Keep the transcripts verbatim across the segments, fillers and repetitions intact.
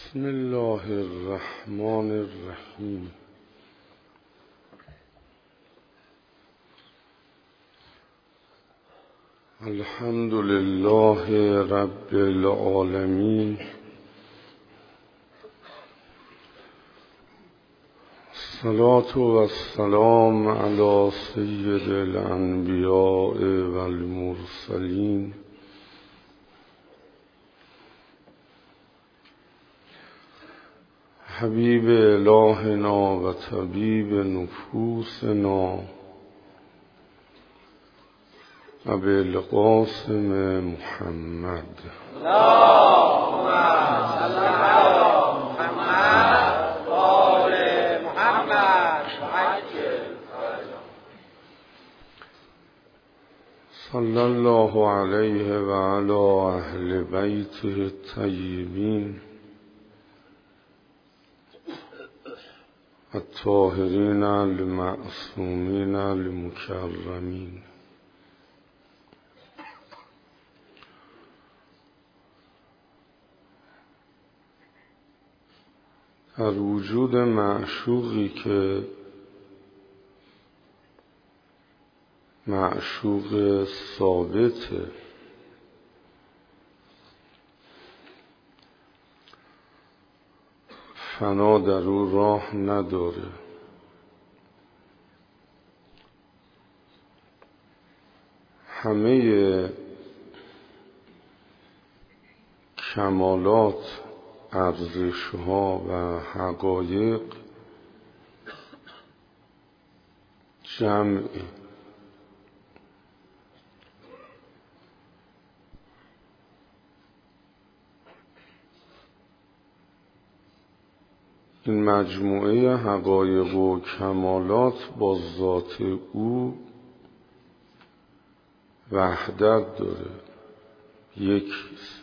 بسم الله الرحمن الرحیم. الحمد لله رب العالمین، الصلاة والسلام علی سید الانبیاء والمرسلین، حبیب الهنا و طبیب نفوسنا ابوالقاسم محمد. اللهم صل علی محمد و آل محمد وعجل. صلی الله علیه و علی اهل بیته الطیبین الطاهرین المعصومین المکرمین. در وجود معشوقی که معشوق ثابته، فنا در او راه نداره. همه کمالات، ارزش‌ها و حقایق جمعه. این مجموعه حقایق و کمالات با ذات او وحدت داره، یکیست.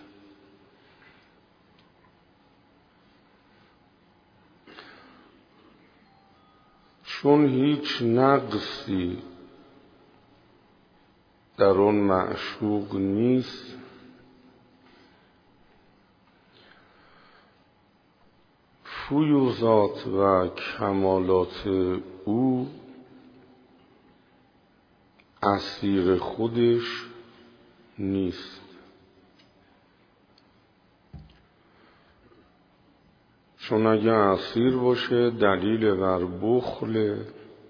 چون هیچ نقصی در آن معشوق نیست، فیوضات و کمالات او اسیر خودش نیست. چون اگه اسیر باشه دلیل بر بخل،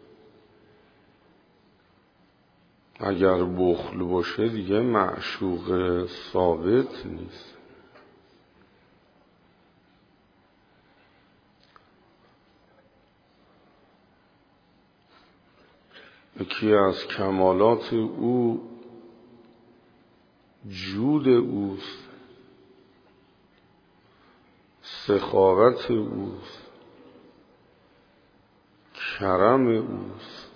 اگر بخل باشه دیگه معشوق ثابت نیست. یکی از کمالات او جود اوست، سخاوت اوست، کرم اوست.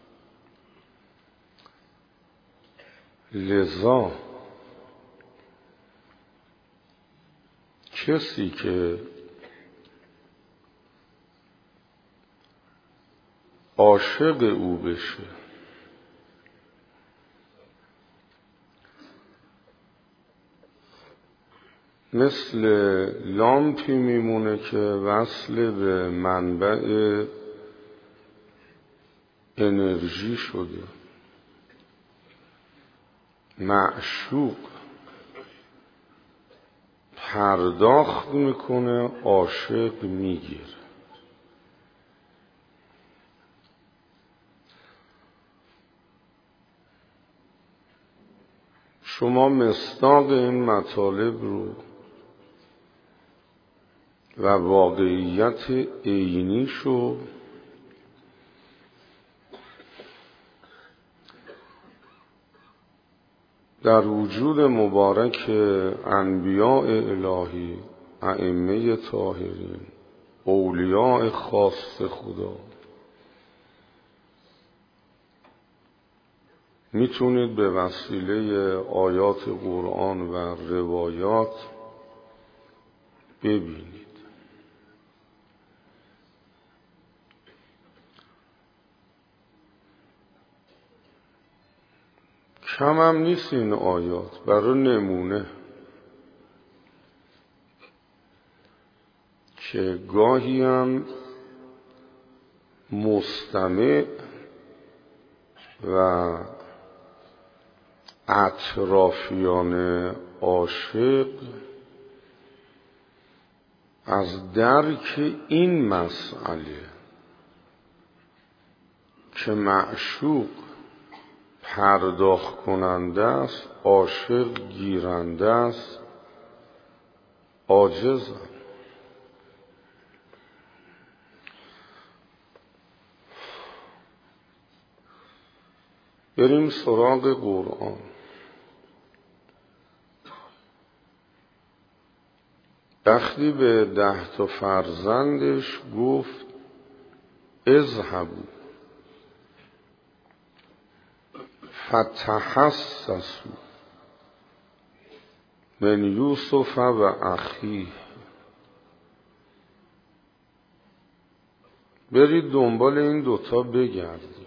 لذا کسی که عاشق او بشه مثل لامپی میمونه که وصل به منبع انرژی شده. معشوق پرداخت میکنه، عاشق میگیره. شما مصداق این مطالب رو و واقعیت عینیشو در وجود مبارک انبیاء الهی، ائمه طاهرین، اولیاء خاص خدا میتونید به وسیله آیات قرآن و روایات ببینید. کم هم نیست این آیات. برای نمونه که گاهی هم مستمع و اطرافیان عاشق از درک این مسئله که معشوق پرداخت کننده است، عاشق گیرنده است، عاجزند. بریم سراغ قرآن. وقتی به ده تا فرزندش گفت اذهبوا فتحسسوا من یوسف و اخیه، برید دنبال این دوتا بگردید.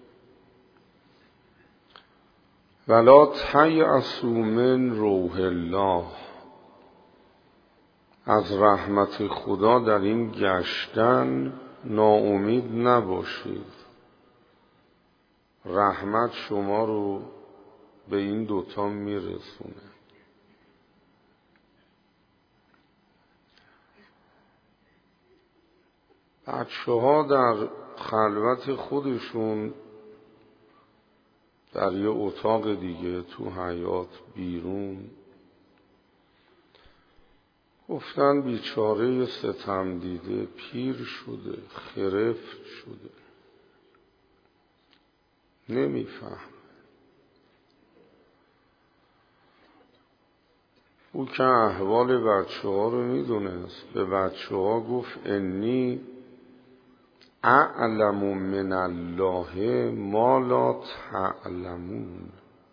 ولا تیأسوا من روح الله، از رحمت خدا در این گشتن ناامید نباشید. رحمت شما رو به این دوتا میرسونه. بچه ها در خلوت خودشون در یه اتاق دیگه تو حیاط بیرون گفتن بیچاره ستم دیده پیر شده، خرفت شده، نمیفهم. او که احوال بچه ها رو میدونست به بچه ها گفت انی اعلم من الله ما لا تعلمون.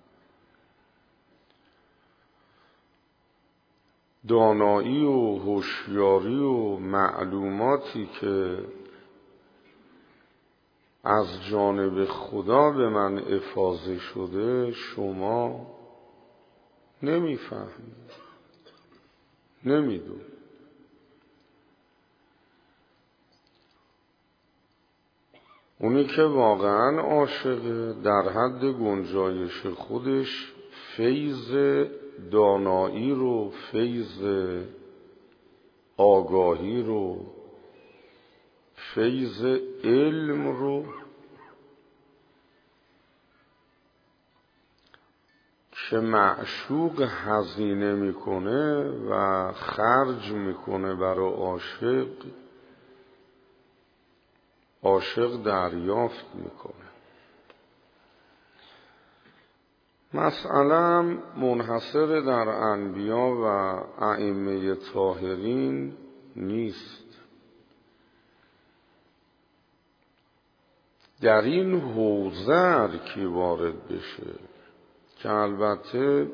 دانایی و هوشیاری و معلوماتی که از جانب خدا به من افاضه شده شما نمیفهمید، نمیدون. اونی که واقعا عاشقه در حد گنجایش خودش فیض دانایی رو، فیض آگاهی رو، فیض علم رو که معشوق هزینه میکنه و خرج میکنه برای عاشق، عاشق دریافت میکنه. مسئله منحصر در انبیا و ائمه طاهرین نیست. در این حوزه هر کی وارد بشه که البته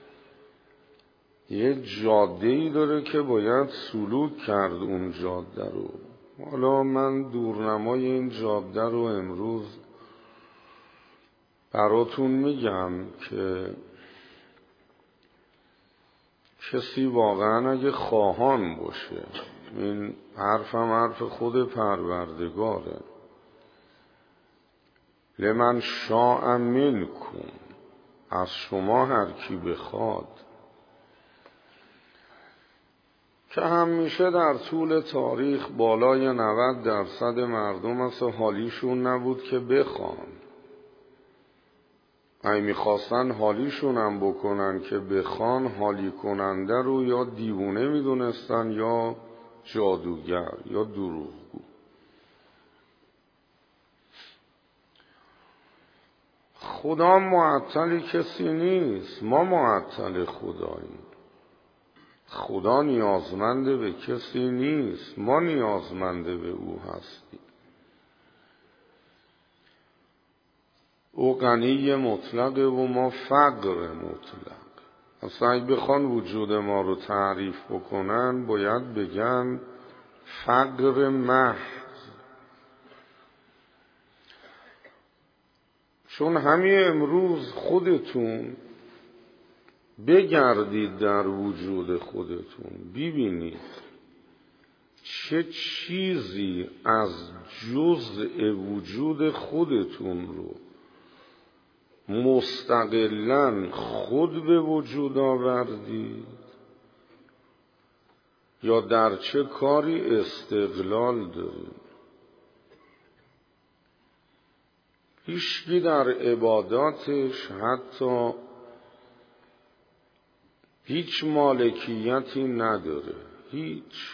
یه جاده‌ای داره که باید سلوک کرد اون جاده رو. حالا من دورنمای این جاده رو امروز براتون میگم که کسی واقعا اگه خواهان باشه، این حرفم حرف خود پروردگاره، لمن شاء منکم، از شما هر کی بخواد، که همیشه در طول تاریخ بالای نود درصد مردم اصلا حالیشون نبود که بخوان. اگه میخواستن حالیشون هم بکنن که بخوان، حالی کننده رو یا دیوونه میدونستن یا جادوگر یا دروغگو. خدا معطل کسی نیست، ما معطل خداییم. خدا نیازمنده به کسی نیست، ما نیازمنده به او هستیم. او غنی مطلقه و ما فقر مطلق. اصلا اگه بخوان وجود ما رو تعریف بکنن باید بگن فقر محض. چون همین امروز خودتون بگردید در وجود خودتون ببینید چه چیزی از جزء وجود خودتون رو مستقلاً خود به وجود آوردید یا در چه کاری استقلال دارید. هیچکی در عباداتش حتی هیچ مالکیتی نداره، هیچ.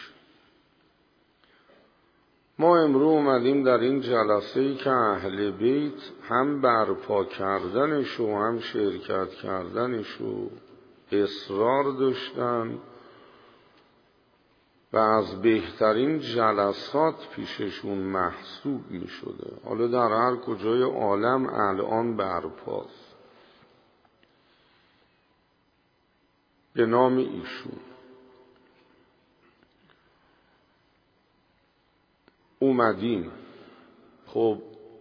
ما امروز اومدیم در این جلسه‌ای که اهل بیت هم برپا کردنش و هم شرکت کردنش رو اصرار داشتن و از بهترین جلسات پیششون محسوب می شده. حالا در هر کجای عالم الان برپاست به نام ایشون. اومدیم خب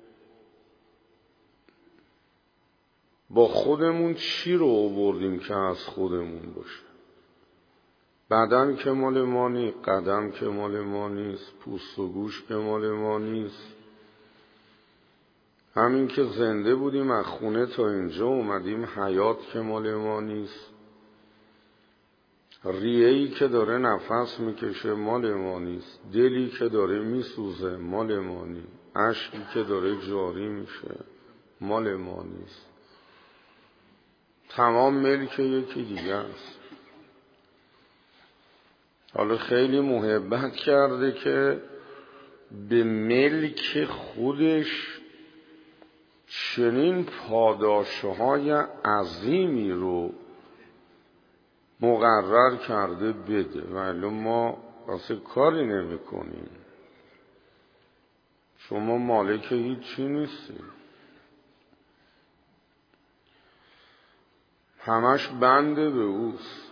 با خودمون چی رو آوردیم که از خودمون باشه؟ بدن که مال ما نیست، قدم که مال ما نیست، پوست و گوش که مال ما نیست. همین که زنده بودیم از خونه تا اینجا اومدیم، حیات که مال ما نیست. ریه‌ای که داره نفس میکشه مال ما نیست. دلی که داره میسوزه مال ما نیست. اشکی که داره جاری میشه مال ما نیست. تمام ملک یکی دیگه است. حالا خیلی محبت کرده که به ملک خودش چنین پاداشهای عظیمی رو مقرر کرده بده، ولی ما واسه کاری نمی کنیم. شما مالک هیچی نیستی، همش بنده به اوست.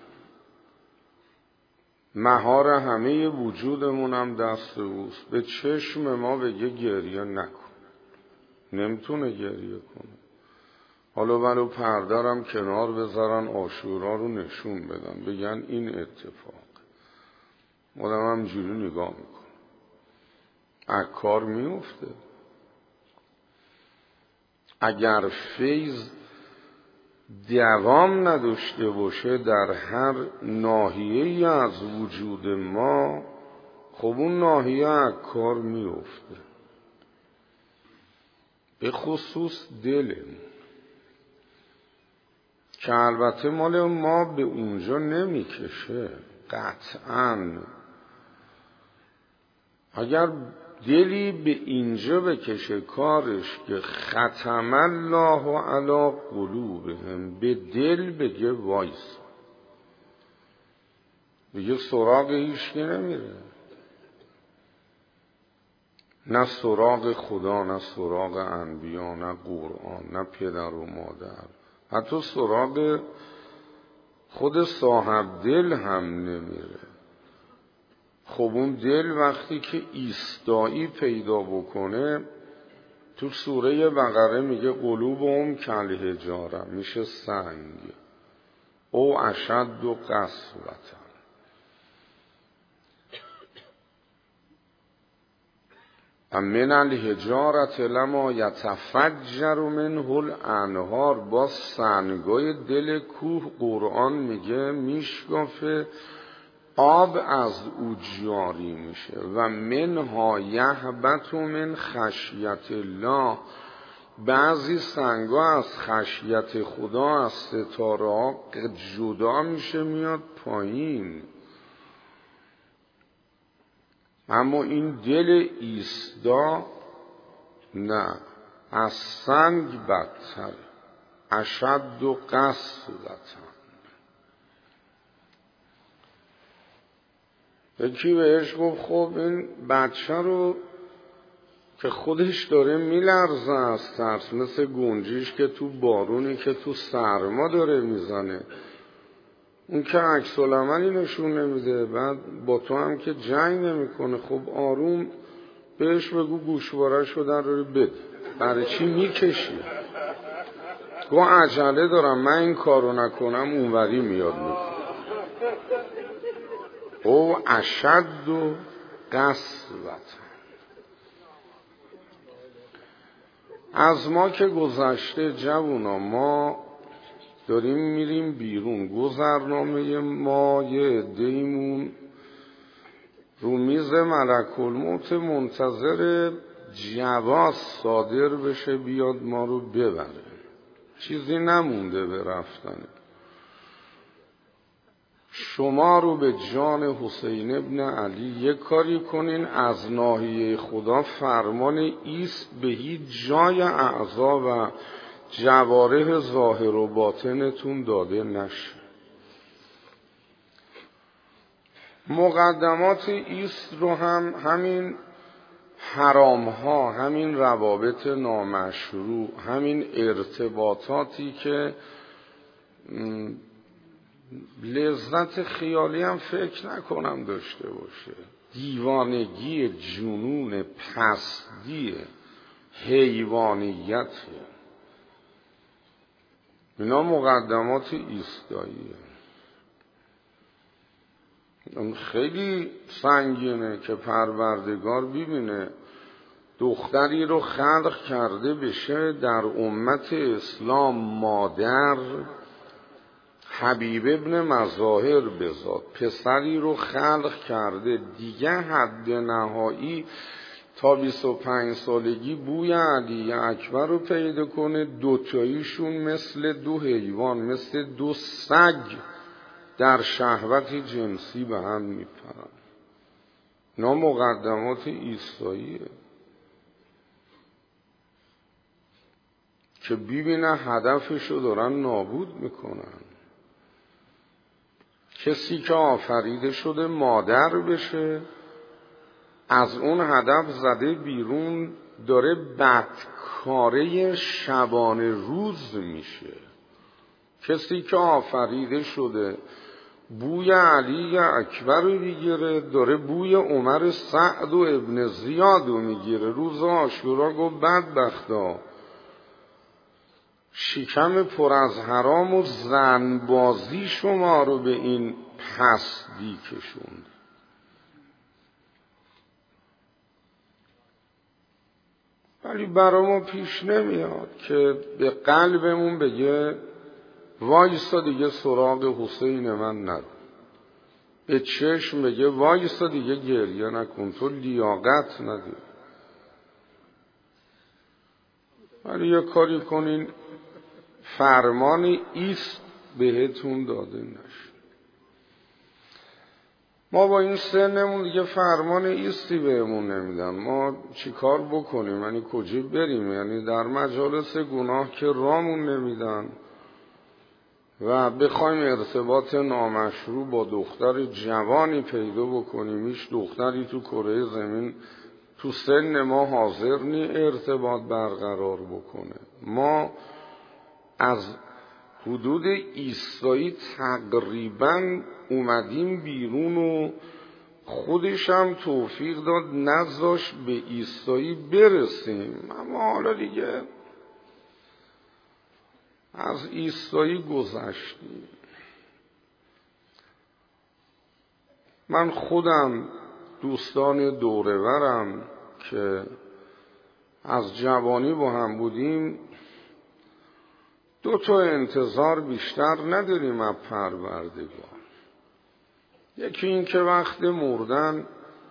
مهار همه وجودمون هم دست اوست. به چشم ما بگه گریه نکن، نمیتونه گریه کنه. حالا ولو پردرم کنار بذارن عاشورا رو نشون بدن، بگن این اتفاق، آدم هم جوری نگاه میکنه، از کار میفته. اگر فیض دوام نداشته باشه در هر ناحیه‌ای از وجود ما، خب اون ناحیه از کار میفته، به خصوص دلمون که البته مال ما به اونجا نمیکشه قطعاً. اگر دلی به اینجا بکشه کارش که ختم الله علی قلوبهم، به دل بگه وایس، بگه سراغ هیچکی نمیره، نه سراغ خدا، نه سراغ انبیا، نه قرآن، نه پدر و مادر، حتی سراغ خود صاحب دل هم نمیره. خب اون دل وقتی که ایستایی پیدا بکنه، تو سوره بقره میگه قلوبهم کالحجاره، میشه سنگ، او اشد و قسوة. من الحجارة لما یتفجر منه الانهار، با سنگای دل کوه قرآن میگه میشکافه، آب از او جاری میشه. و منها یهبط من خشیت الله، بعضی سنگا از خشیت خدا، از ستاره ها جدا میشه میاد پایین. اما این دل ایستا نه، از سنگ بدتر، اشد و قسوة. یکی بهش گفت خب این بچه رو که خودش داره میلرزه از ترس، مثل گنجیش که تو بارونی که تو سرما داره میزنه، اون که عکس العملی نشون نمیده، بعد با تو هم که جنگ نمیکنه، خب آروم بهش بگو گوشواره شدن رو بده، برای چی میکشی؟ گو عجله دارم، من این کارو نکنم اونوری میاد میکنه. او اشد و قصد وطن. از ما که گذشته جوونا، ما داریم میریم بیرون. گذرنامه ما یه عده‌ایمون رو میز ملک الموت منتظر جواز صادر بشه بیاد ما رو ببره. چیزی نمونده به رفتنه. شما رو به جان حسین ابن علی یک کاری کنین، از ناحیه خدا فرمان ایست به هیچ جای اعضا و جوارح ظاهر و باطنتون داده نشه. مقدمات ایست رو هم همین حرام ها، همین روابط نامشروع، همین ارتباطاتی که لذت خیالی هم فکر نکنم داشته باشه، دیوانگی، جنون، پستی، حیوانیت، اینا مقدمات ایستاییه. خیلی سنگینه که پروردگار ببینه دختری رو خلق کرده بشه در امت اسلام مادر، حبیب ابن مظاهر بزاد، پسری رو خلق کرده دیگه حد نهایی تا بیست و پنج سالگی بوی علی اکبر رو پیدا کنه، دوتاییشون مثل دو حیوان، مثل دو سگ در شهوت جنسی به هم میپرن. اینا مقدمات ایستاییه که ببینه هدفشو دارن نابود میکنن. کسی که آفریده شده مادر بشه، از اون هدف زده بیرون، داره بدکاره شبانه روز میشه. کسی که آفریده شده بوی علی اکبر رو میگیره، داره بوی عمر سعد و ابن زیاد رو میگیره. روز عاشورا گفت بدبختا، شکم پر از حرام و زنبازی شما رو به این پستی کشوند. ولی برای ما پیش نمیاد که به قلبمون بگه وایستا دیگه سراغ حسین من نرو، به چشم بگه وایستا دیگه گریه نکن، تو لیاقت نداری. ولی یه کاری کنین فرمان ایست بهتون داده نشه. ما با این سنمون دیگه فرمان ایستی بهمون نمیدن، ما چی کار بکنیم؟ یعنی کجا بریم؟ یعنی در مجالس گناه که رامون نمیدن و بخوایم ارتباط نامشروع با دختر جوانی پیدا بکنیم. هیچ دختری تو کره زمین تو سن ما حاضر نی ارتباط برقرار بکنه. ما از حدود ایستایی تقریبا اومدیم بیرون و خودش هم توفیق داد نذاش به ایستایی برسیم. اما حالا دیگه از ایستایی گذشتیم. من خودم دوستان دورورم که از جوانی با هم بودیم دو تا انتظار بیشتر نداریم از پروردگار. یکی این که وقت مردن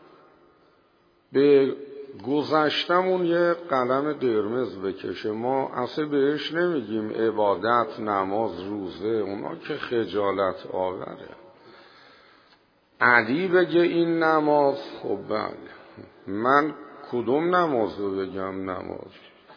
به گذشتمون یه قلم قرمز بکشه. ما اصلا بهش نمیگیم عبادت، نماز، روزه، اونا که خجالت آوره. علی بگه این نماز، خب بله، من کدوم نماز رو بگم نماز؟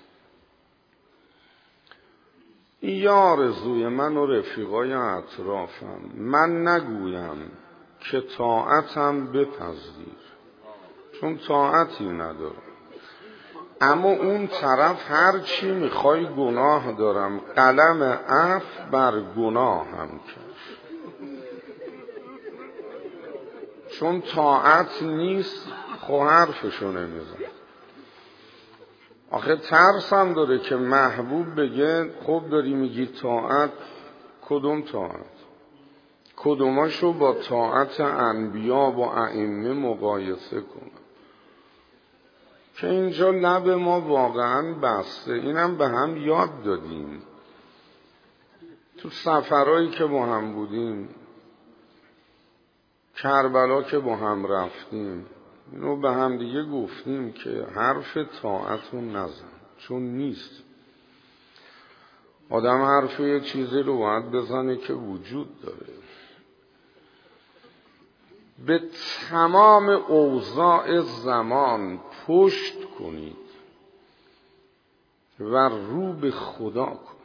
این یه آرزوی من و رفیقای اطرافم. من نگویم که طاعتم بپذیر، چون طاعتی ندارم. اما اون طرف هر چی میخوای گناه دارم، قلم عفو بر گناه هم کش. چون طاعت نیست خب حرفشو نمیزن. آخه ترسم داره که محبوب بگه خب داری میگی طاعت، کدوم طاعت؟ کدوماشو با طاعت انبیا و ائمه مقایسه کنم که اینجا لب ما واقعا بسته. اینم به هم یاد دادیم تو سفرهایی که با هم بودیم، کربلا که با هم رفتیم، اینو به هم دیگه گفتیم که حرف طاعتو نزن، چون نیست. آدم حرف یه چیزی رو باید بزنه که وجود داره. به تمام اوضاع زمان پشت کنید و رو به خدا کنید.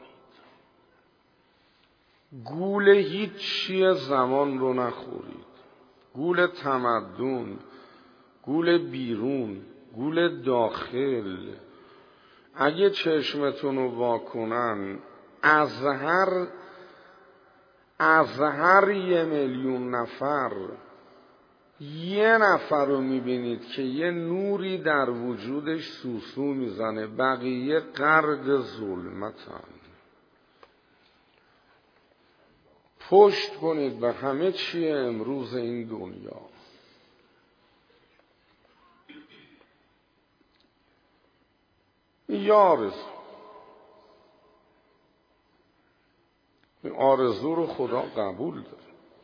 گول هیچ چیه زمان رو نخورید. گول تمدن، گول بیرون، گول داخل. اگه چشمتون رو واکنن از هر از هر یه میلیون نفر یه نفر رو میبینید که یه نوری در وجودش سوسو میزنه، بقیه غرق ظلمتن. پشت کنید به همه چیه امروز این دنیا. یه آرزو این آرزو رو خدا قبول داره.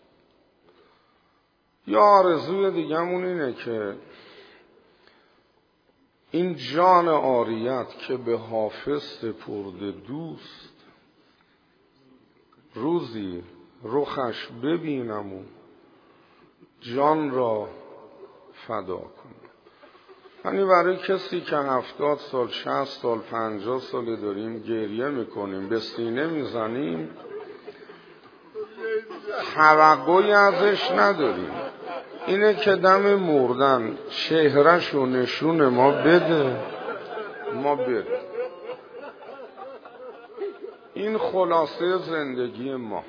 یه آرزوی دیگه‌مون اینه که این جان عاریت که به حافظ سپرده دوست، روزی رخش ببینم و جان را فدا کنم. یعنی برای کسی که هفتاد سال، شصت سال، پنجاه سال داریم گریه میکنیم، به سینه میزنیم، توقعی ازش نداریم. اینه که دم مردن چهرش و نشون ما بده، ما بده. این خلاصه زندگی ما.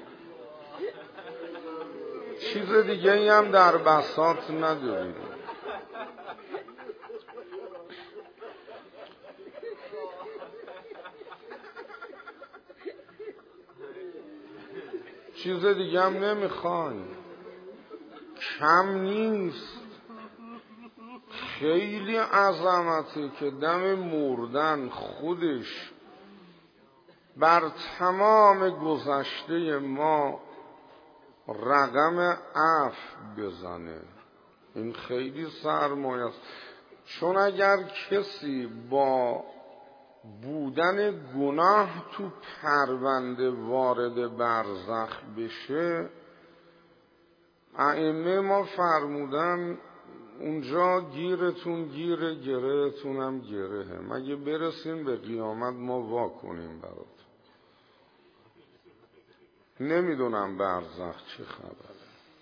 چیز دیگه ای هم در بساط نداریم. چیز دیگه هم نمیخوایم. کم نیست. خیلی عظمتی که دم مردن خودش بر تمام گذشته ما رقم عفو بزنه. این خیلی سرمایه است. چون اگر کسی با بودن گناه تو پرونده وارد برزخ بشه، ائمه ما فرمودن اونجا گیرتون گیره، گرهتون هم گرهه. مگه برسیم به قیامت ما وا کنیم برات. نمیدونم برزخ چه خبره.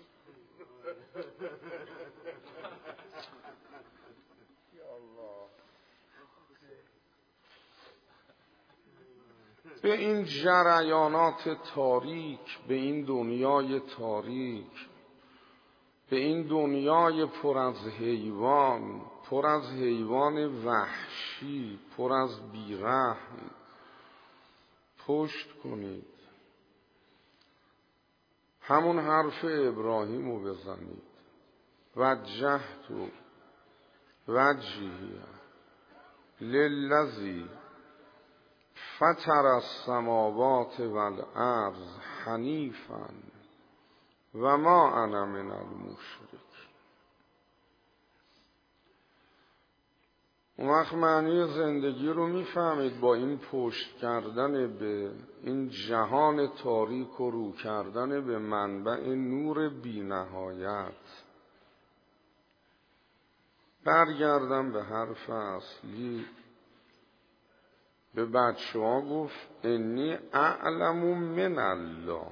به این جریانات تاریک، به این دنیای تاریک، به این دنیای پر از حیوان، پر از حیوان وحشی، پر از بیرحم پشت کنید. همون حرف ابراهیم رو بزنید. وجهت وجهی للذی فطر السماوات والارض حنیفا و ما انا من المشرکین. اون وقت معنی زندگی رو میفهمید با این پشت کردن به این جهان تاریک و رو کردن به منبع نور بی نهایت. برگردم به حرف اصلی. به بچه ها گفت انی اعلم من الله.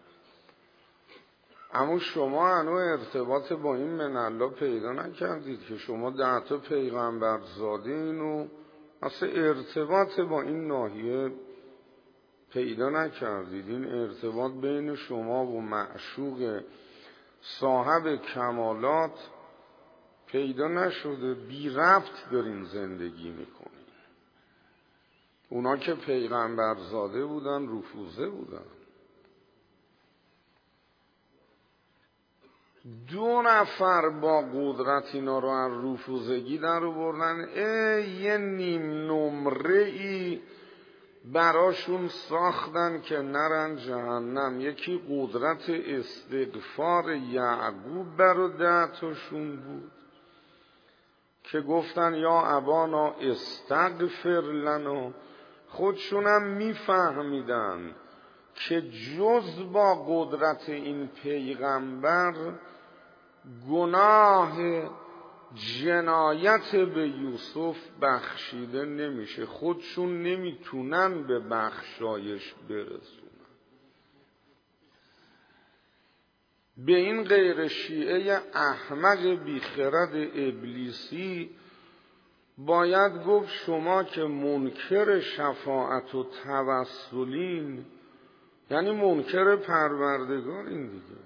اما شما هنو ارتباط با این من الله پیدا نکردید که شما ده تا پیغمبر زاده اینو اصلا ارتباط با این ناحیه پیدا نکردید. این ارتباط بین شما و معشوق صاحب کمالات پیدا نشده. بی ربط دارین زندگی میکنین. اونا که پیغمبر زاده بودن رفوزه بودن. دو نفر با قدرت اینا رو از رفوزگی در آوردن. یه نیم نمره ای براشون ساختن که نرن جهنم. یکی قدرت استغفار یعقوب بر دهتاشون بود که گفتن یا ابانا استغفر لنا. خودشونم میفهمیدن که جز با قدرت این پیغمبر گناه جنایت به یوسف بخشیده نمیشه، خودشون نمیتونن به بخشایش برسونن. به این غیر شیعه احمق بیخرد ابلیسی باید گفت شما که منکر شفاعت و توسلین، یعنی منکر پروردگارین دیگه.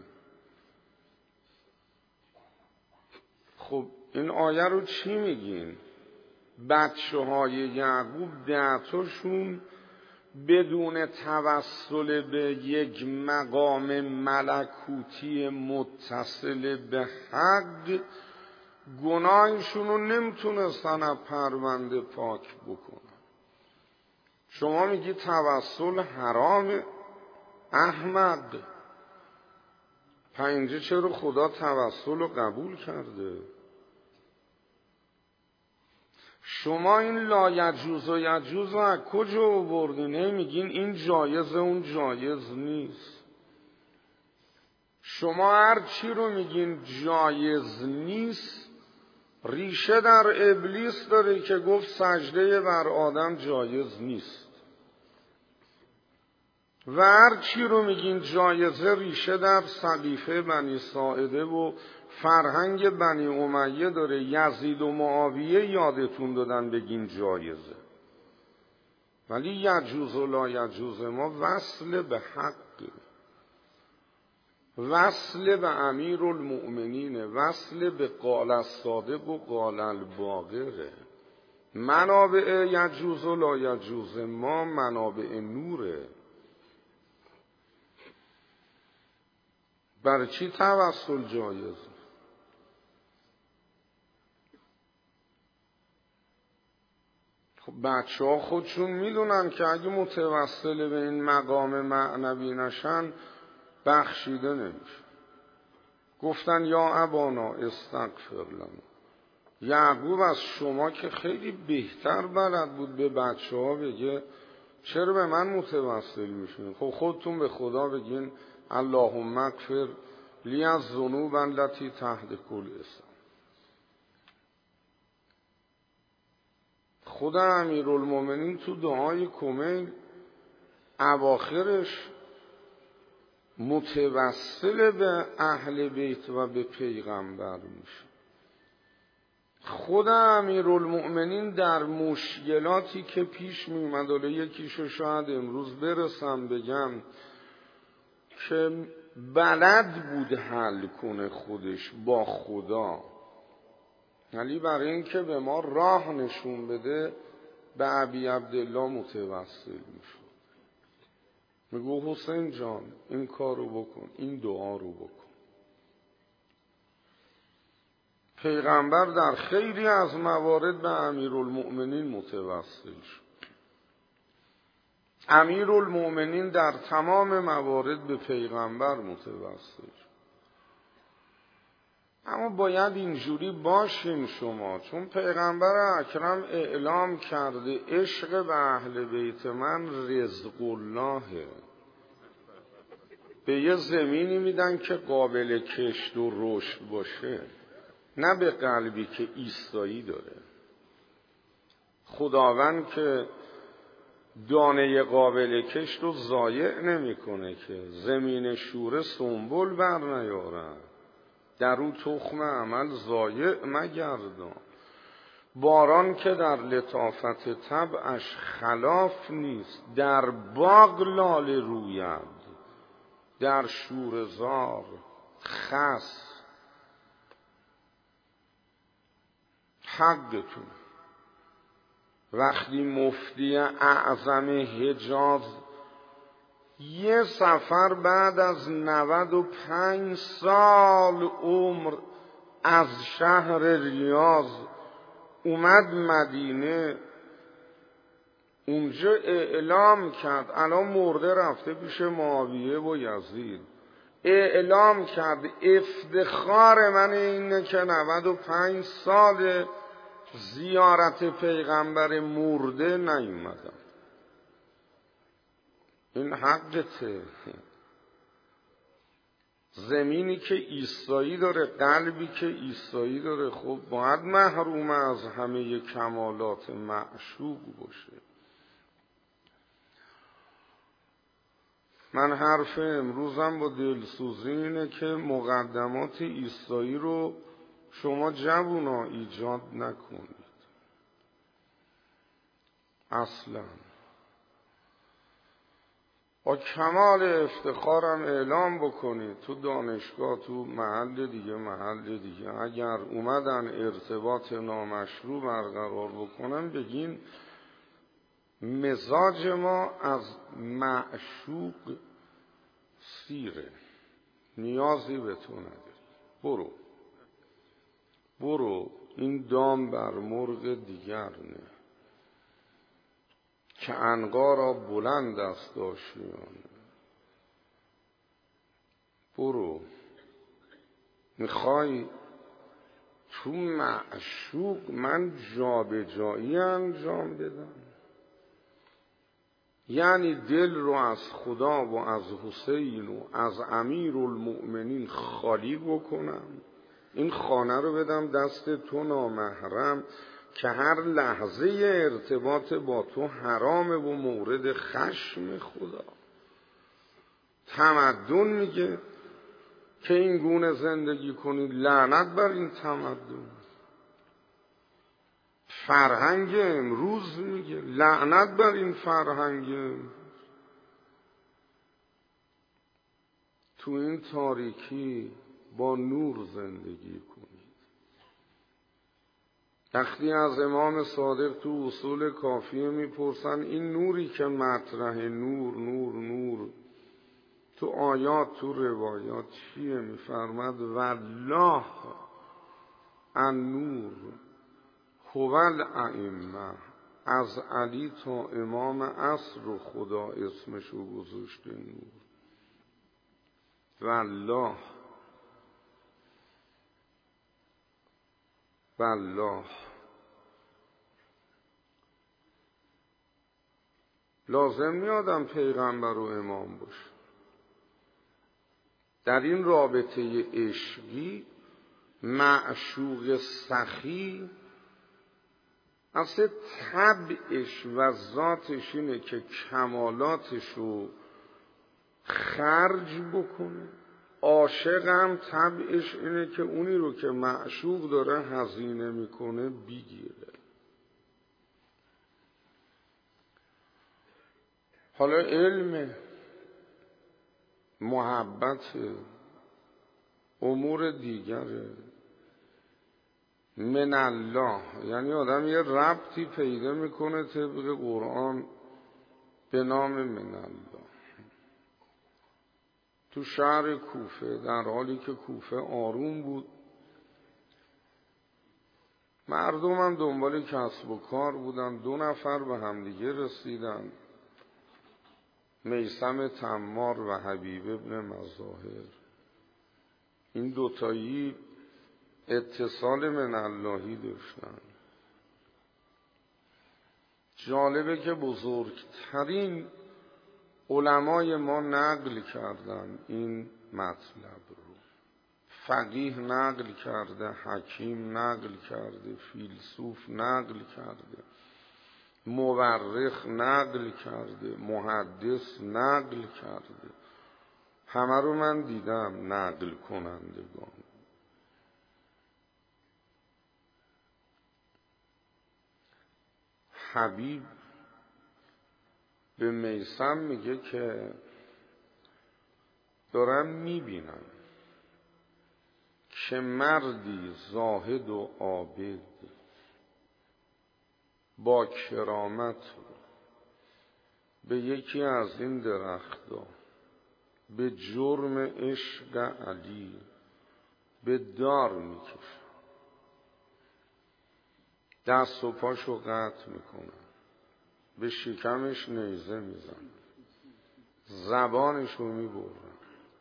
خب این آیه رو چی میگین؟ بچه های یعقوب دهتاشون بدون توسل به یک مقام ملکوتی متصل به حق گناهشون رو نمیتونستن از پرونده پاک بکنن. شما میگی توسل حرام؟ احمد پنجه چرا خدا توسل رو قبول کرده؟ شما این لایجوز و یجوز رو از کجا آوردین؟ میگین این جایز اون جایز نیست. شما هر چی رو میگین جایز نیست ریشه در ابلیس داره که گفت سجده بر آدم جایز نیست، و هر چی رو میگین جایزه ریشه در سقیفه بنی ساعده و فرهنگ بنی امیه داره. یزید و معاویه یادتون دادن بگین جایزه، ولی یجوز و لا یجوز ما وصل به حق، وصل به امیر المؤمنین، وصل به قال الصادق و قال الباقره. منابع یجوز و لا یجوز ما منابع نوره. برای چی توسل جایز؟ خب بچه ها خودشون میدونن که اگه متوسل به این مقام معنوی نشن بخشیده نمیشه. گفتن یا ابانا استغفر لنا. یعقوب از شما که خیلی بهتر بلد بود به بچه ها بگه چرا به من متوسل میشین؟ خب خودتون به خدا بگین اللهم اغفر لی از ذنوب التي تحت کل اسم. خدا امیرالمومنین تو دعای کمیل اواخرش متوسل به اهل بیت و به پیغمبر میشه. خدا امیرالمؤمنین در مشکلاتی که پیش میومد، ولی یکیشو شاید امروز برسم بگم، که بلد بود حل کنه خودش با خدا، ولی برای اینکه به ما راه نشون بده به ابی عبدالله متوسل میشه. میگو حسین جان این کارو بکن، این دعا رو بکن. پیغمبر در خیلی از موارد به امیرالمؤمنین متوسل شد. امیرالمؤمنین در تمام موارد به پیغمبر متوسل شد. اما باید اینجوری باشین شما، چون پیغمبر اکرم اعلام کرده عشق به اهل بیت من رزق اللهه. به یه زمینی میدن که قابل کشت و رشد باشه، نه به قلبی که ایستایی داره. خداوند که دانه قابل کشت رو ضایع نمیکنه که زمین شوره سنبل بر نیارن، در او تخم عمل ضایع مگردان. باران که در لطافت طبعش خلاف نیست، در باغ لاله روید، در شوره‌زار خس. حقتون. وقتی مفتی اعظم حجاز یه سفر بعد از نود و پنج سال عمر از شهر ریاض اومد مدینه، اونجا اعلام کرد، الان مرده رفته پیش معاویه و یزید، اعلام کرد افتخار من اینه که نود و پنج سال زیارت پیغمبر مرده نیومدم. این حقته. زمینی که ایستایی داره، قلبی که ایستایی داره، خب باید محروم از همه کمالات معشوق باشه. من حرف امروزم با دلسوزی اینه که مقدمات ایستایی رو شما جوونا ایجاد نکنید اصلا. با کمال افتخارم اعلام بکنید تو دانشگاه، تو محل دیگه محل دیگه، اگر اومدن ارتباط نامشروع برقرار بکنن بگین مزاج ما از معشوق سیره، نیازی به تو نداری، برو برو این دام بر مرغ دیگر نه که عنقا را بلند است آشیانه. برو میخوای تو معشوق من جابجایی انجام بدم، یعنی دل رو از خدا و از حسین و از امیر المؤمنین خالی بکنم، این خانه رو بدم دست تو نامحرم که هر لحظه ارتباط با تو حرامه و مورد خشم خدا. تمدن میگه که این گونه زندگی کنید، لعنت بر این تمدن. فرهنگ امروز میگه لعنت بر این فرهنگ. تو این تاریکی با نور زندگی کنید. وقتی از امام صادق تو اصول کافیه میپرسن این نوری که مطرح، نور نور نور تو آیات تو روایات چیه؟ میفرماد والله النور هو الائمه، از علی تا امام عصر و خدا اسمشو گذاشته نور. والله والله لازم نیادم پیغمبر و امام باشه. در این رابطه عشقی معشوق سخی اصلا طبعش و ذاتش اینه که کمالاتش رو خرج بکنه. عاشق هم طبعش اینه که اونی رو که معشوق داره هزینه میکنه بگیره. حالا علم، محبت، امور دیگره من الله، یعنی آدم یه ربطی پیدا میکنه طبق قرآن به نام من الله. تو شهر کوفه در حالی که کوفه آروم بود، مردم هم دنبال کسب و کار بودن، دو نفر به همدیگه رسیدن، میثم تمار و حبیب ابن مظاهر. این دوتایی اتصال من اللهی داشتن. جالبه که بزرگترین علمای ما نقل کردن این مطلب رو. فقیه نقل کرده، حکیم نقل کرده، فیلسوف نقل کرده، مورخ نقل کرده، محدث نقل کرده. همه رو من دیدم نقل کنندگان. حبیب به میثم میگه که دارم میبینم که مردی زاهد و عابد با کرامت به یکی از این درخت‌ها به جرم عشق علی به دار میکشن، دست و پاشو قطع میکنن، به شکمش نیزه میزنن، زبانشو میبرن.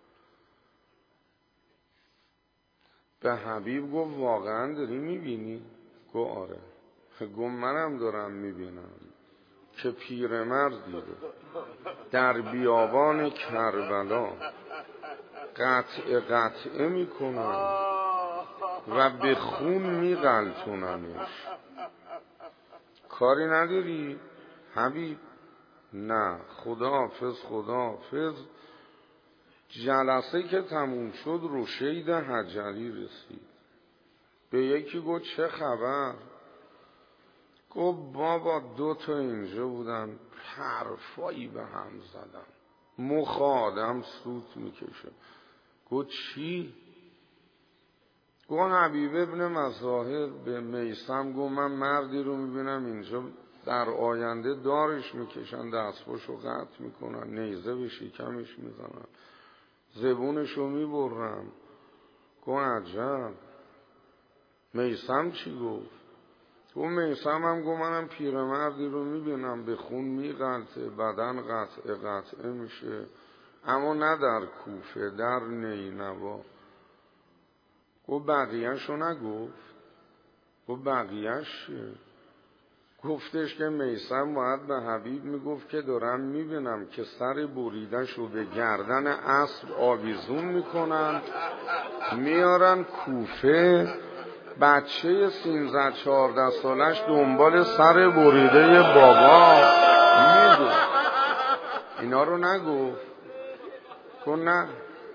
به حبیب گفت واقعا داری میبینی؟ گفت آره. گفت منم دارم میبینم که پیرمردی رو در بیابان کربلا قطع قطعه میکنن و به خون میغلطوننش. کاری نداری حبیب؟ نه. خدا حافظ خدا حافظ. جلسه که تموم شد رشید حجری رسید. به یکی گفت چه خبر؟ گفت بابا دو تا اینجا بودن حرفایی به هم زدن، مخ آدم سوت میکشه. گفت چی؟ گفت حبیب ابن مظاهر به میثم گفت من مردی رو میبینم اینجا در آینده دارش میکشن، دستپاشو قطع میکنن، نیزه به شکمش میزنن، زبونشو میبرن. گفت عجب. میثم چی گفت؟ گفت میثم هم گفت منم پیرمردی رو میبینم به خون میغلطه، بدن قطعه قطعه میشه، اما نه در کوفه، در نینوا. گفت بقیهشو نگفت؟ گفت بقیهش چیه؟ گفتش که میثم باید به حبیب میگفت که دارم میبینم که سر بریدش رو به گردن اسب آویزون میکنن، میارن کوفه، بچه سینزده چهارده سالش دنبال سر بریده بابا میدو. اینا رو نگفت؟ گفت نه.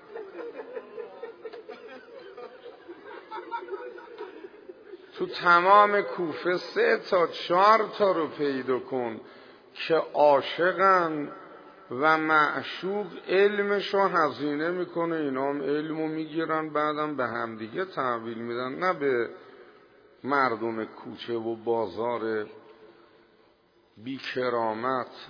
تو تمام کوفه سه تا چهار تا رو پیدا کن که عاشقن و معشوق علمشو هزینه میکنه، اینا هم علمو میگیرن بعدم به همدیگه تحویل میدن، نه به مردم کوچه و بازار بی کرامت،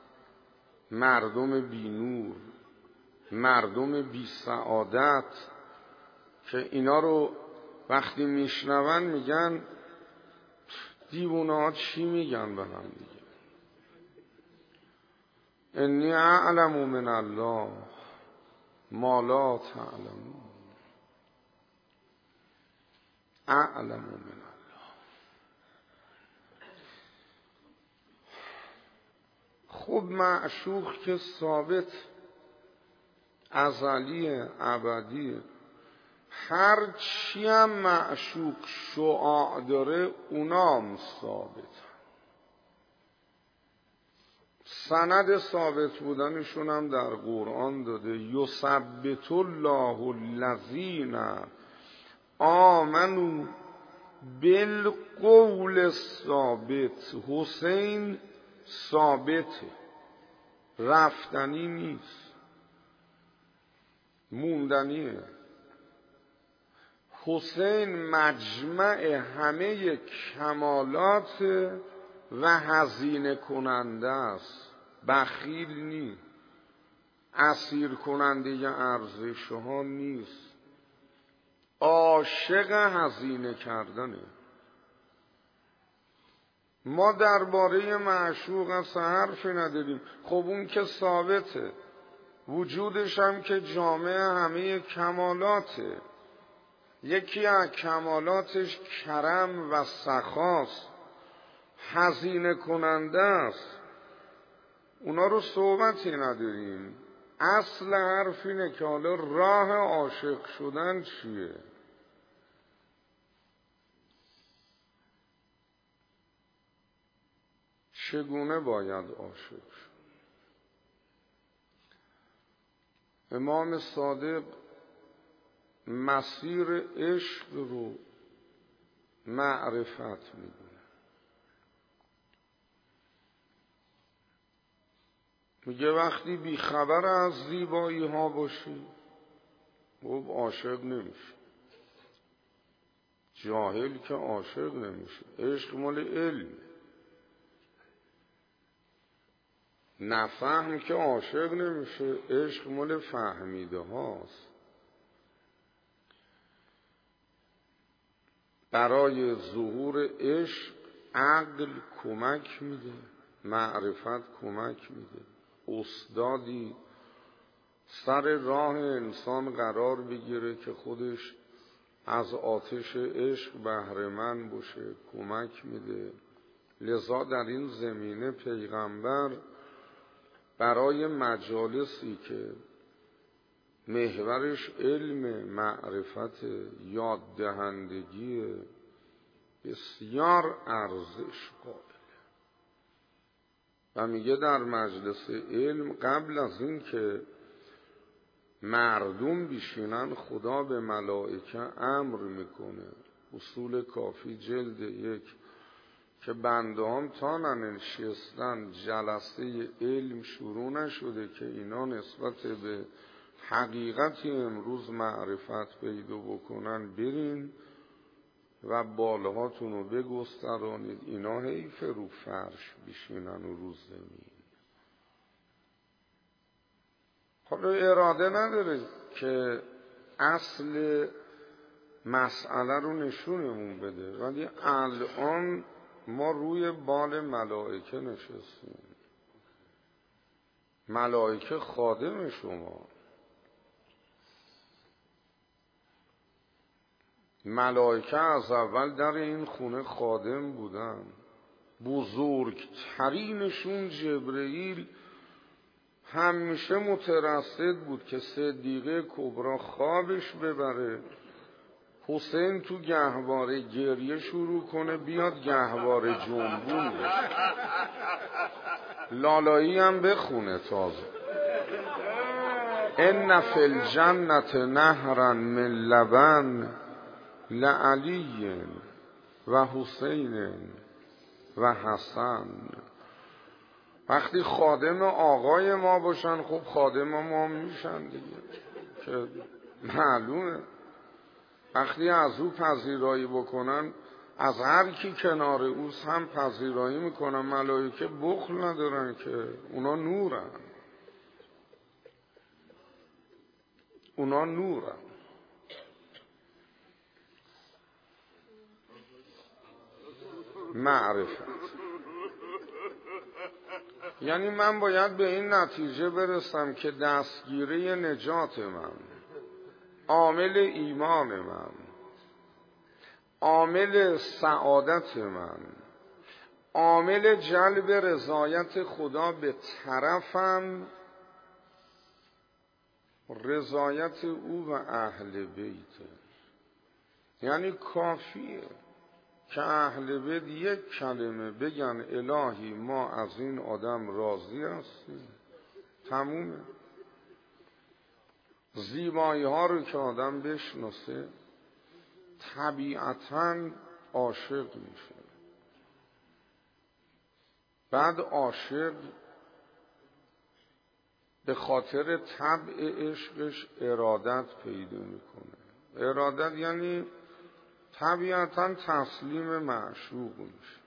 مردم بی نور، مردم بی سعادت که اینا رو وقتی میشنون میگن دیوونه ها چی میگن به هم دیگه. انی اعلم من الله ما لا تعلمون. اعلم من الله. خب معشوق که ثابت ازلی ابدیه، هر چی هم معشوق شعاع داره اونام ثابت. سند ثابت بودنشون هم در قرآن داده. یثبت الله الذین آمنوا بالقول الثابت. حسین ثابته، رفتنی نیست، موندنیه. حسین مجمع همه کمالات و هزینه کننده است، بخیل نیست، اسیر کننده ارزش ها نیست، عاشق هزینه کردنه. ما درباره معشوق اصلا حرفی نداریم. خب اون که ثابته، وجودش هم که جامع همه کمالاته. یکی از کمالاتش کرم و سخاست، هزینه کننده است. اونا رو صحبتی نداریم. اصل حرف اینه که حالا راه عاشق شدن چیه؟ چگونه باید عاشق شد؟ امام صادق مسیر عشق رو معرفت میدونه. میگه وقتی بیخبر از زیبایی ها باشی خب عاشق نمیشه. جاهل که عاشق نمیشه. عشق مال علم. نفهم که عاشق نمیشه، عشق مال فهمیده هاست. برای ظهور عشق عقل کمک میده، معرفت کمک میده، استادی سر راه انسان قرار بگیره که خودش از آتش عشق بهره مند باشه، کمک میده. لذا در این زمینه پیغمبر برای مجالسی که محورش علم، معرفت، یاد دهندگی، بسیار ارزش قائله و میگه در مجلس علم قبل از این که مردم بیشینن خدا به ملائکه امر میکنه. اصول کافی جلد یک که بنده هم تا ننشستن جلسه علم شروع نشده که اینا نسبت به حقیقتی امروز معرفت پیدا بکنن، برین و بالهاتون رو بگسترانید. اینا حیف رو فرش بشینن و رو زمین. حالا اراده نداره که اصل مسئله رو نشونمون بده، ولی الان ما روی بال ملائکه نشستیم. ملائکه خادم شما، ملائکه از اول در این خونه خادم بودن. بزرگترینشون جبرئیل همیشه مترصد بود که صدیقه کبرا خوابش ببره، حسین تو گهواره گریه شروع کنه، بیاد گهواره جنبون بشه، لالایی هم بخونه تازه. ان فی الجنة نهرا من لبن لعلی و حسین و حسن. وقتی خادم آقای ما باشن، خب خادم ما میشن دیگه، که معلومه. وقتی از او پذیرایی بکنن، از هر کی کنار اوست هم پذیرایی میکنن. ملائکه بخل ندارن که، اونا نورن، اونا نورن. معرفت یعنی من باید به این نتیجه برسم که دستگیره نجات من، عامل ایمان من، عامل سعادت من، عامل جلب رضایت خدا به طرفم، رضایت او و اهل بیته. یعنی کافیه که اهل بیت یک کلمه بگن الهی ما از این آدم راضی هستیم، تمومه. زیبایی ها رو که آدم بشناسه طبیعتاً عاشق میشه. بعد عاشق به خاطر طبع عشقش ارادت پیدا میکنه. ارادت یعنی طبیعتاً تسلیم معشوق میشه،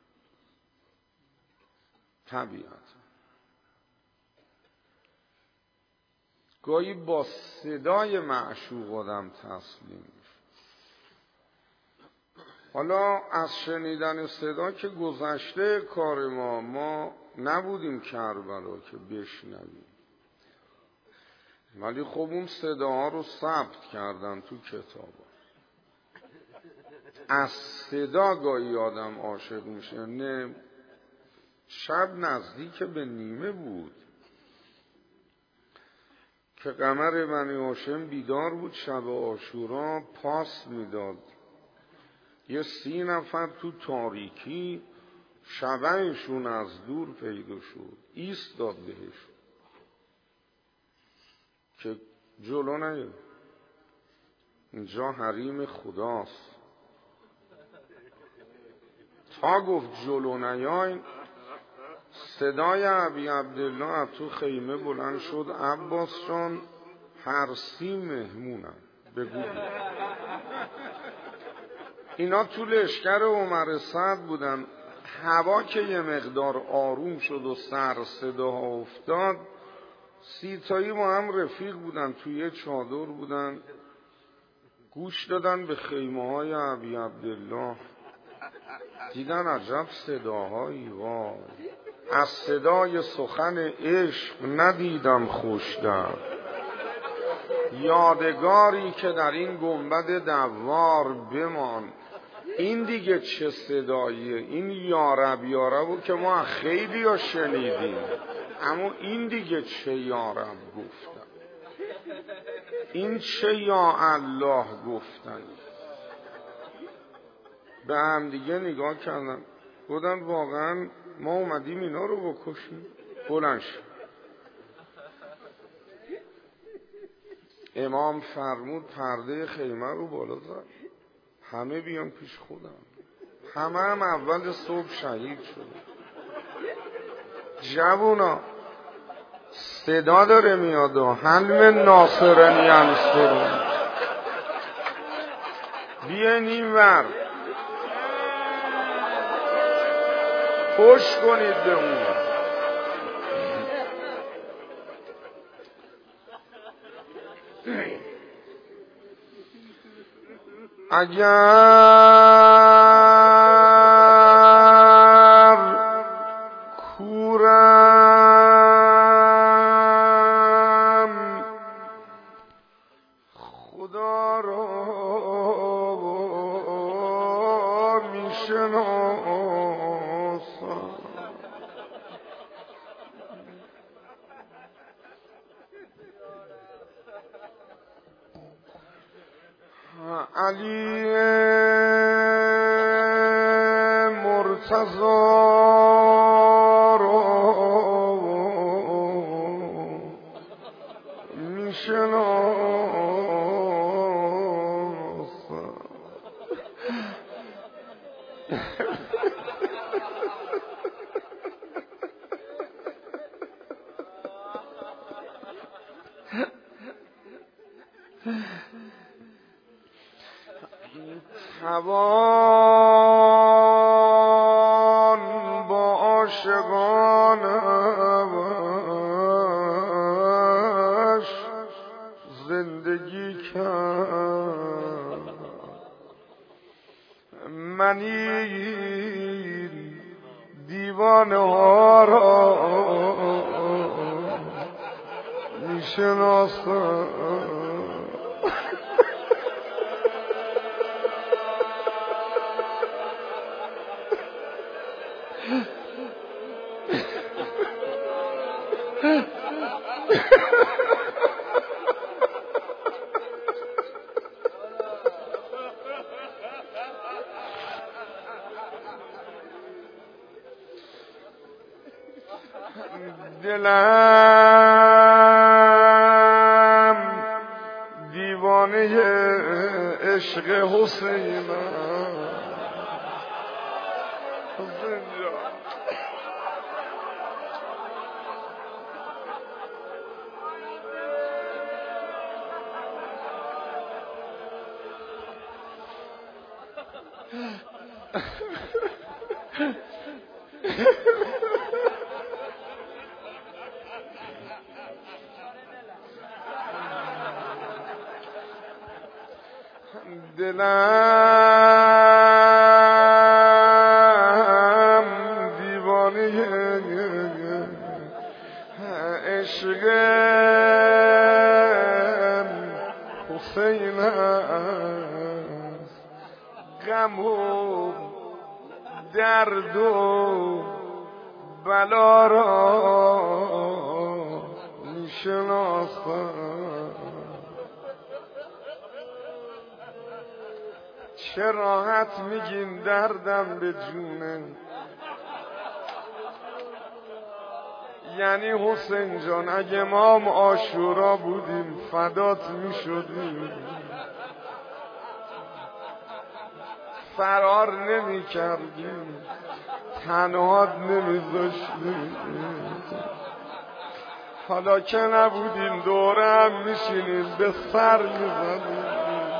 طبیعتاً. گاهی با صدای معشوق آدم تسلیم میشه. حالا از شنیدن صدا که گذشته کار ما، ما نبودیم کربلا که بشنویم، ولی خب اون صداها رو ثبت کردن تو کتابا. از صدا گاهی آدم عاشق میشه. نه شب نزدیک به نیمه بود که قمر بنی هاشم بیدار بود، شب عاشورا پاس میداد. یه سی نفر تو تاریکی شبهشون از دور پیدا شد، ایستاد بهش که جلو نیاد، اینجا حریم خداست. تا گفت جلو نیاین، صدای ابی عبدالله از تو خیمه بلند شد، عباس جان هر سی مهمونن بگو. اینا تو لشکر عمر سعد بودن، هوا که یه مقدار آروم شد و سر صدا افتاد، سیتایی با هم رفیق بودن، توی یه چادر بودن، گوش دادن به خیمه های ابی عبدالله، دیدن عجب صداهایی، وای از صدای سخن عشق ندیدم خوشتر، یادگاری که در این گنبد دوار بمان. این دیگه چه صداییه؟ این یارب یاربو که ما خیلی ها شنیدیم، اما این دیگه چه یارب گفتن، این چه یا الله گفتن. به هم دیگه نگاه کردن، گفتن واقعا ما اومدیم اینا رو بکشیم. بلند شد. امام فرمود پرده خیمه رو بالا زد، همه بیان پیش خودم. همه هم اول صبح شهید شد. جوونا صدا داره میاد و حلم ناصرنی انصرون، بیاین این ور خوش کنید به اون. اگر کورم خدا را میشناسم، علی مرتضی را میشناسم. توان با عاشقانش زندگی کرد، من این دیوانه ها را میشناسم. دلم دیوانه عشق حسین حسین جان. دلم دیوانه عشق حسین است، غم و درد و بلا را میشناسم. چه راحت میگین دردم به جونه، یعنی حسین جان اگه ما هم عاشورا بودیم فدات میشدیم، فرار نمی کردیم، تنهات نمی داشتیم. حالا که نبودیم دوره هم میشینیم به سر میزنیم،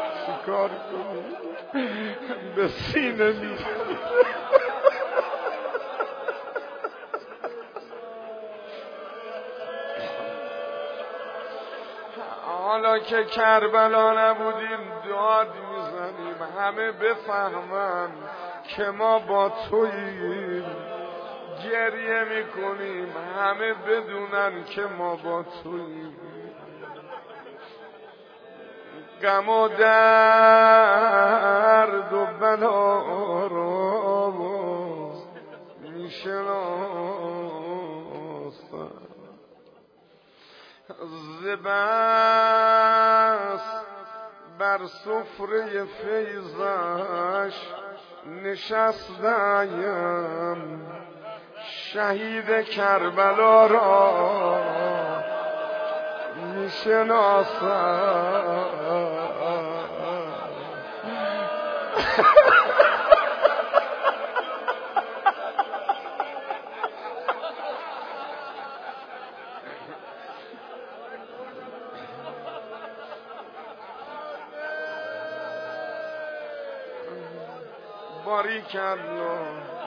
چیکار کنیم؟ به سینه میزنیم. ما که کربلا نبودیم داد میزنیم همه بفهمن که ما با توییم، گریه میکنیم همه بدونن که ما با توییم. غم و درد و بلا را میشناسم، زبس بر سفره فیضش نشستم، شهید کربلا را میشناسم. باریکالله.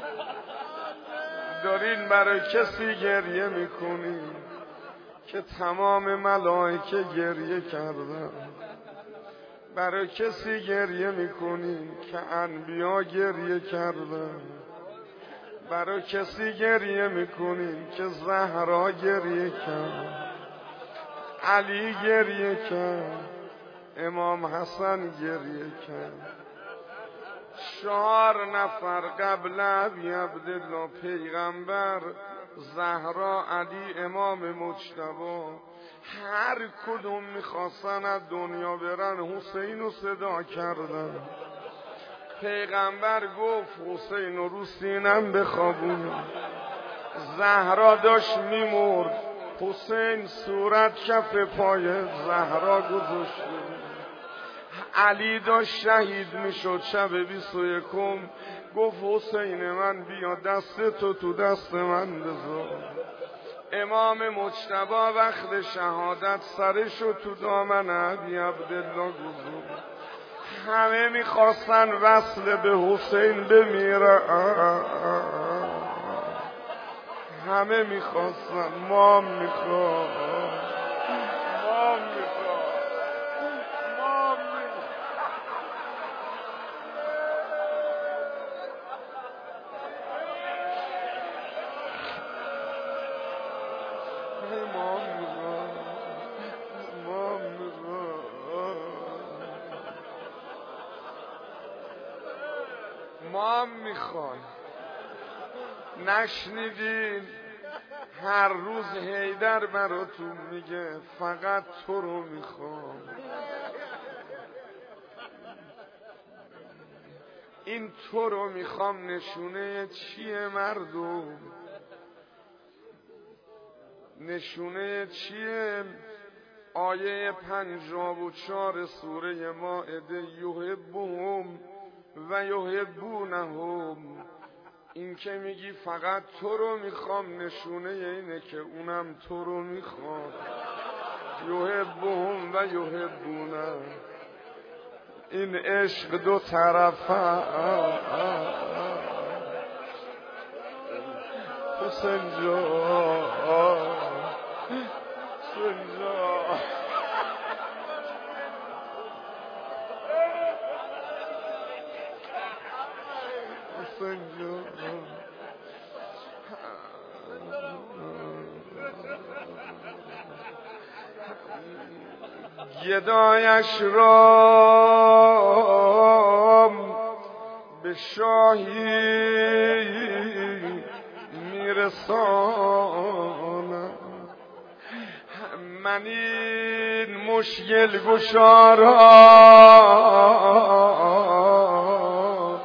دارین برای کسی گریه میکنین که تمام ملائکه گریه کردن، برای کسی گریه میکنین که انبیا گریه کردن، برای کسی گریه میکنین که زهرا گریه کرد، علی گریه کرد، امام حسن گریه کرد. چهار نفر قبل ابی عبدالله پیغمبر، زهرا، علی، امام مجتبی، هر کدوم میخواستن از دنیا برن حسین رو صدا کردن. پیغمبر گفت حسین رو رو سینم بخوابون. زهرا داشت میمرد، حسین صورت کف پای زهرا گذاشت. علی داشت شهید میشد شب بیست و یکم، گفت حسین من بیا دست تو تو دست من بذار. امام مجتبی وقت شهادت سرشو تو دامن ابی عبدالله گذاشت. همه میخواستن وصل به حسین بمیره، همه میخواستن، ما میخواد ما میخواد ما ما میخوایم. نشنیدین هر روز حیدر براتون میگه فقط تو رو میخوام. این تو رو میخوام نشونه چیه مردم؟ نشونه چیه؟ آیه پنجاه و چهار سوره مائده، یحبهم و یحبونهم. این که میگی فقط تو رو میخوام نشونه اینه که اونم تو رو میخواد. یحبهم و یحبونهم. این عشق دو طرفه. حسین جان حسین جان حسین جان گدایش را به شاهی میرسانم. من این مشکل گشارا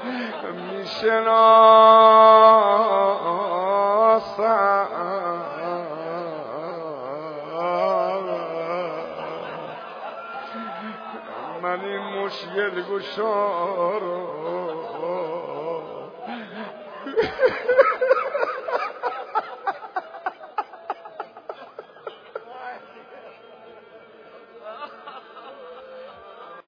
میشناسم. من این مشکل گشارا